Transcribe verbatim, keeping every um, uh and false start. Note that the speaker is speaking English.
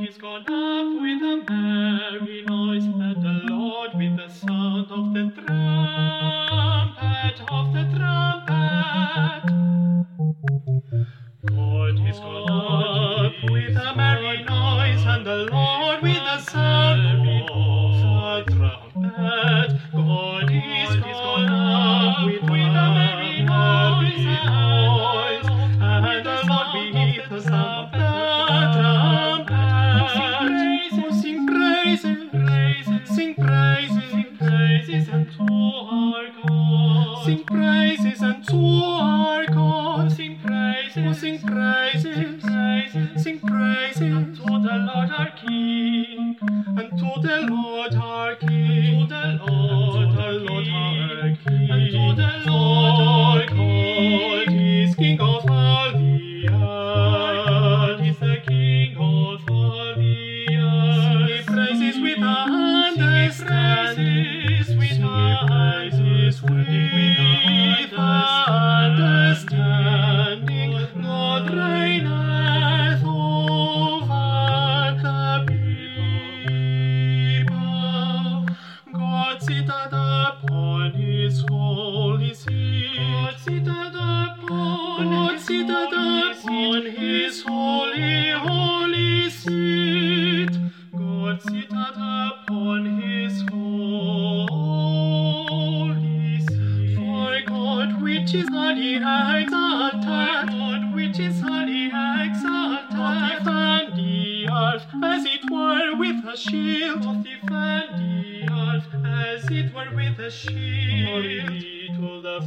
is gone up with a merry noise, and the Lord with the sound of the trumpet, of the trumpet. God is gone up with a merry noise, and the Lord with the sound of the trumpet. God is gone up with a merry noise, and the Lord with the sound of the trumpet. Sing praises, praises, sing praises, sing praises unto our God. Sing praises unto our God. Sing praises, sing praises, praises, sing praises unto the Lord our King, unto the Lord our King, unto the Lord, the Lord our King, unto the Lord our God is King of all the earth, is the King of all the earth. Sing praises with understanding, with praises with understanding. God reigneth over the people. God sitteth upon his holy seat. God sitteth upon, God sitteth upon his holy, holy seat. God sitteth upon his holy seat. For God which is highly exalted, God which is highly exalted, doth defend the earth as it were with a shield, doth defend the earth as it were with a shield. Glory to the